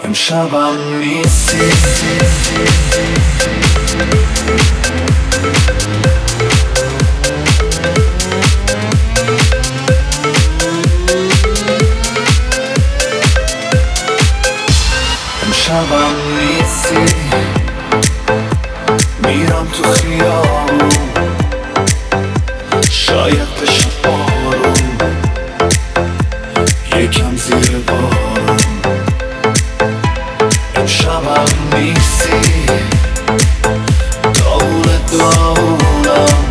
امشبم نیستی. امشبم نیستی، میرم تو خیابون، شاید بشه بارون، یکم زیر بارون. امشبم نیستی، داغون داغونم،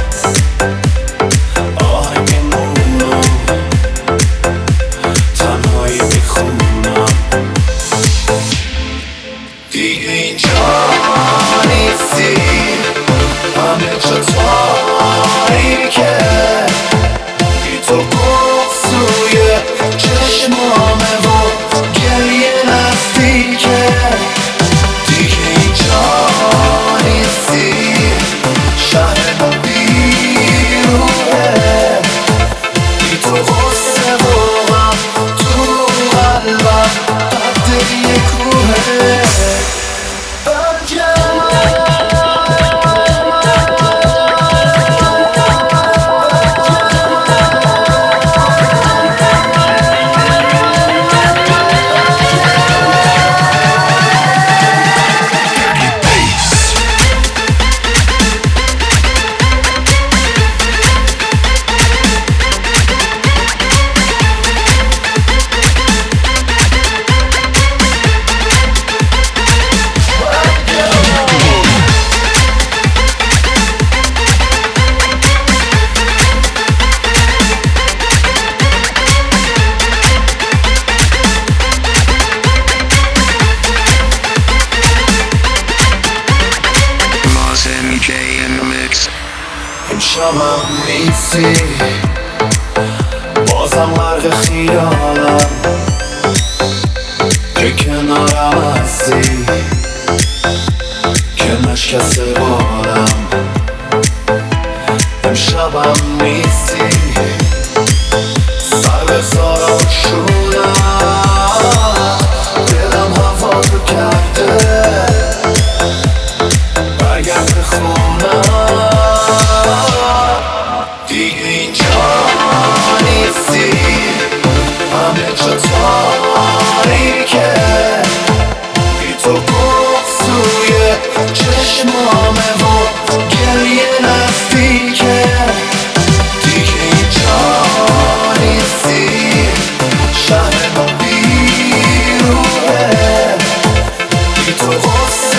آهنگ مونم، تنهایی میخونم. دیگه اینجا نیستی، همه جا تاریکه، بی تو گفت سوی چشمامه و گریه نزدیکه. دیگه اینجا نیستی، شهر ما بیروحه، بی تو غصه و غم تو قلبم قد یه کوهه. امشبم نیستی، بازم غرق خیالم که کنارم هستی، که نشکسته بارم. امشبم نیستی، سر بزارم شونم، دلم هوا رو کرده، برگرد به خونم. دیگه اینجا نیستی، همه جا تاریکه، بی تو گفت سوی چشمامه و گریه نزدیکه. دیگه اینجا نیستی، شهر ما بیروحه، بی تو غصه